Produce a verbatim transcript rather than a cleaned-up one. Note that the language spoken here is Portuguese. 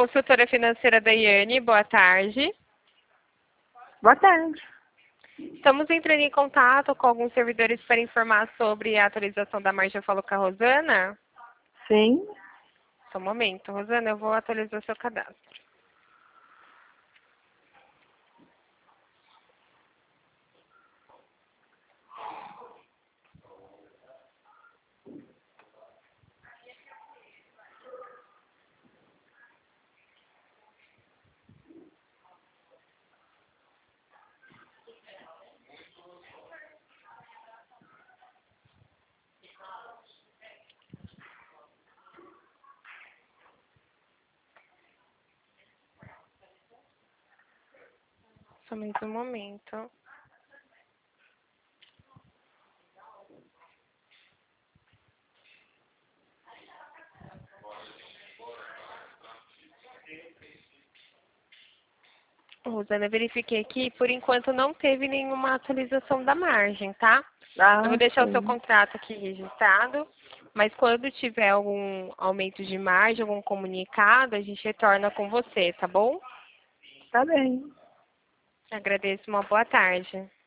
Consultora financeira Daiane, boa tarde. Boa tarde. Estamos entrando em contato com alguns servidores para informar sobre a atualização da margem. Eu falo com a Rosana? Sim. Só um momento. Rosana, eu vou atualizar seu cadastro. Somente um momento. Rosana, eu verifiquei aqui, por enquanto não teve nenhuma atualização da margem, tá? Ah, Eu vou deixar sim. o seu contrato aqui registrado, mas quando tiver algum aumento de margem, algum comunicado, a gente retorna com você, tá bom? Tá bem. Agradeço, uma boa tarde.